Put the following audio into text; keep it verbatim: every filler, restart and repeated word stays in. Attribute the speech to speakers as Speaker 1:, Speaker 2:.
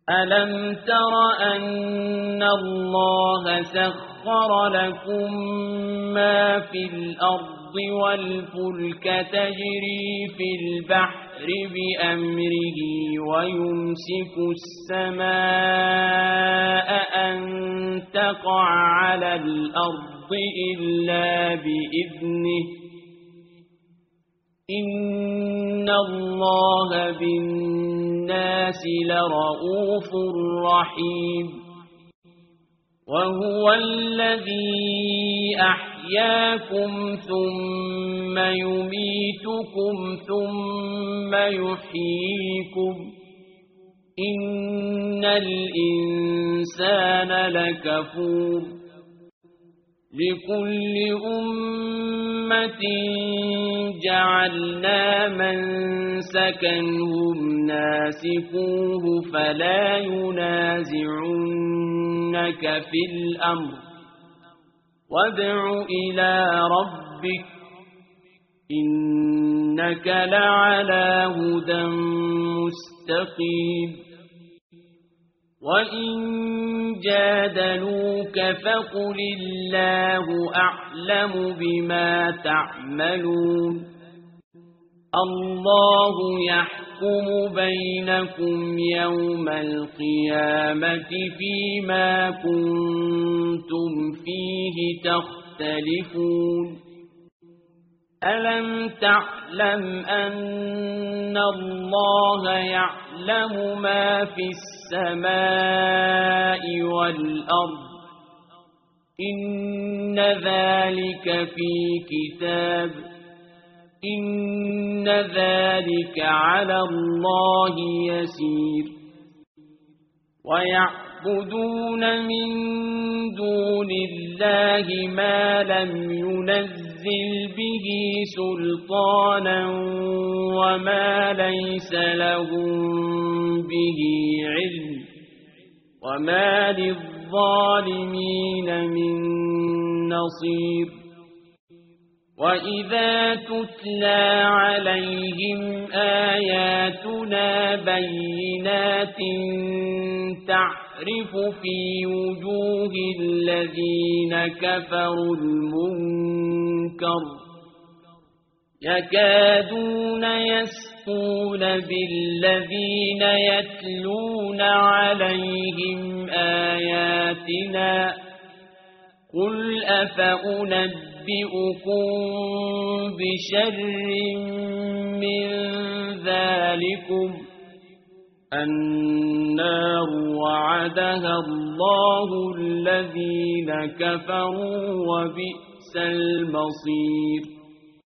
Speaker 1: ألم تر أن الله سخر لكم ما في الأرض والفلك تجري في البحر بأمره ويمسك السماء أن تقع على الأرض إلا بإذنه إن الله بالناس لرؤوف رحيم وهو الذي أحياكم ثم يميتكم ثم يحييكم إن الإنسان لكفور لكل أمة جعلنا منسكا هم ناسكوه فلا ينازعنك في الأمر وادع إلى ربك إنك لعلى هدى مستقيم وإن جادلوك فقل الله أعلم بما تعملون الله يحكم بينكم يوم القيامة فيما كنتم فيه تختلفون ألم تعلم أن الله يعلم ما في السماء والأرض إن ذلك في كتاب إن ذلك على الله يسير ويعبدون من دون الله ما لم ينزل به سلطانا وما ليس لهم به علم وما للظالمين من نصير وإذا تتلى عليهم آياتنا بينات تعرف في وجوه الذين كفروا المنكر يكادون يسقون بالذين يتلون عليهم آياتنا قل أفأنبئكم بشر من ذلكم النار وعدها الله الذين كفروا وبئس المصير